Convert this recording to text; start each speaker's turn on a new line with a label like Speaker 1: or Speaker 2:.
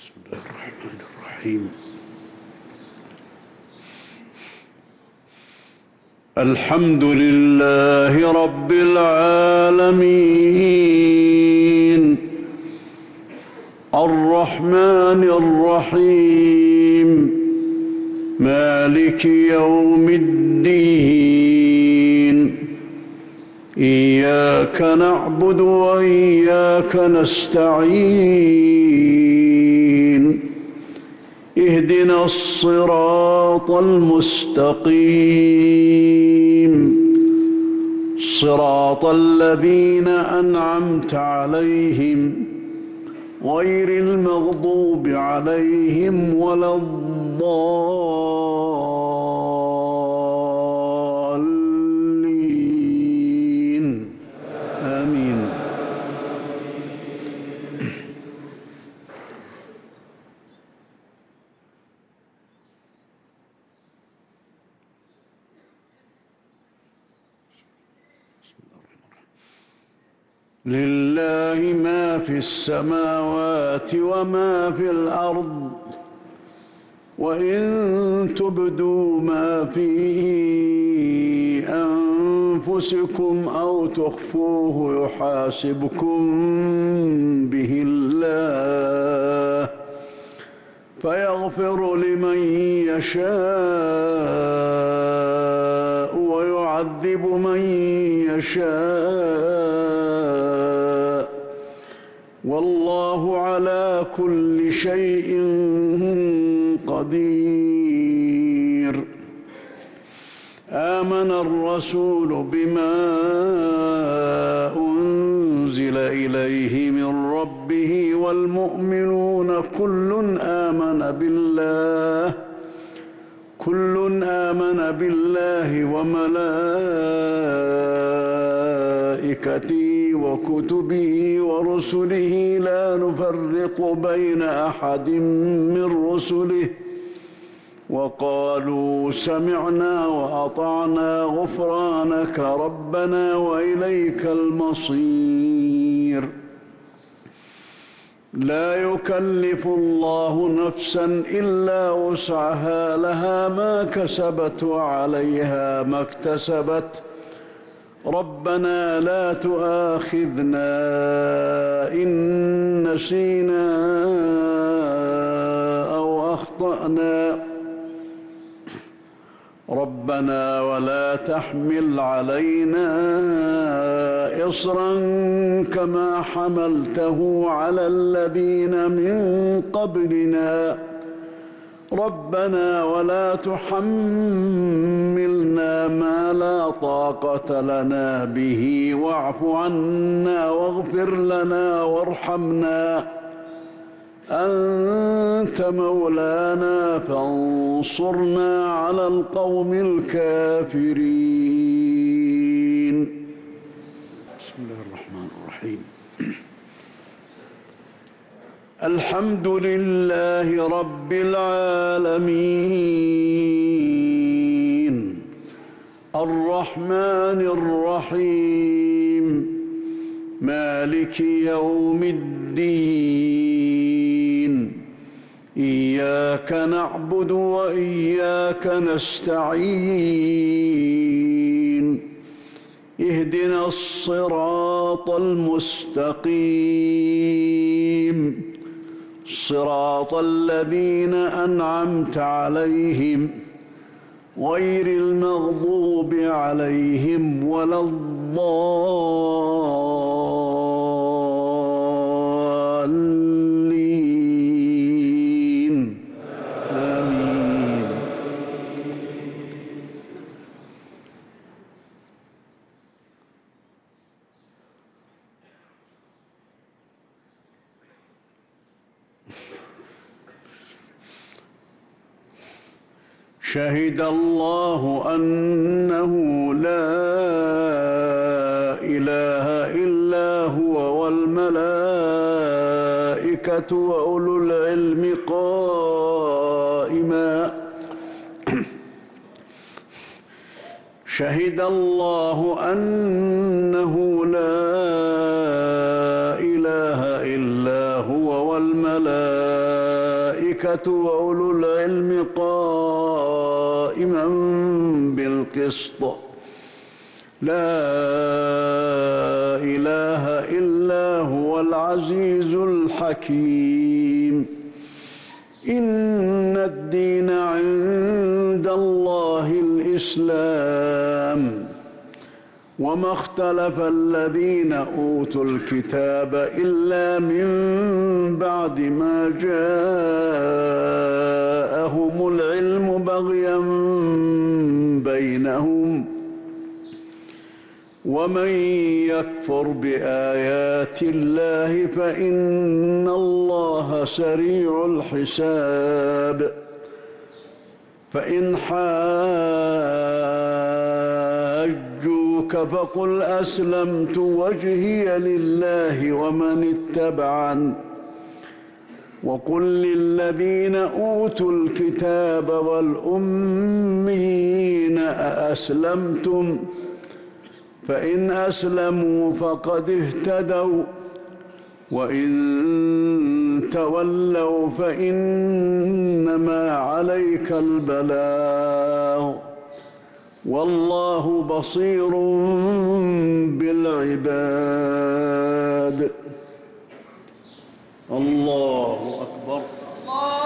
Speaker 1: بسم الله الرحمن الرحيم. الحمد لله رب العالمين الرحمن الرحيم مالك يوم الدين إياك نعبد وإياك نستعين اهدنا الصراط المستقيم صراط الذين أنعمت عليهم غير المغضوب عليهم ولا الضالين آمين. لله ما في السماوات وما في الأرض وإن تبدوا ما في أنفسكم أو تخفوه يحاسبكم به الله فيغفر لمن يشاء ويعذب من يشاء والله على كل شيء قدير. آمن الرسول بما أنزل إليه من ربه والمؤمنون كل آمن بالله وملائكته وكتبه ورسله لا نفرق بين أحد من رسله وقالوا سمعنا وأطعنا غفرانك ربنا وإليك المصير. لا يكلف الله نفسا إلا وسعها لها ما كسبت وعليها ما اكتسبت ربنا لا تؤاخذنا إن نسينا أو أخطأنا ربنا ولا تحمل علينا إصرا كما حملته على الذين من قبلنا ربنا ولا تحملنا ما لا طاقة لنا به واعف عنا واغفر لنا وارحمنا أنت مولانا فانصرنا على القوم الكافرين. بسم الله الرحمن الرحيم. الحمد لله رب العالمين الرحمن الرحيم مالك يوم الدين إياك نعبد وإياك نستعين اهدنا الصراط المستقيم صراط الذين أنعمت عليهم غير المغضوب عليهم ولا الضالين آمين. شهد الله أنه لا إله إلا هو والملائكة وأولو العلم قائما شهد الله أنه لا إله إلا هو والملائكة والملائكة وأولو العلم قائما بالقسط لا إله إلا هو العزيز الحكيم إن الدين عند الله الإسلام وما اختلف الذين أوتوا الكتاب إلا من بعد ما جاءهم العلم بغيا بينهم ومن يكفر بآيات الله فإن الله سريع الحساب فإن حاجوك فقل أسلمت وجهي لله ومن اتبعن وقل للذين أوتوا الكتاب والأميين أأسلمتم فإن أسلموا فقد اهتدوا وإن تولوا فإنما عليك البلاغ والله بصير بالعباد. الله أكبر.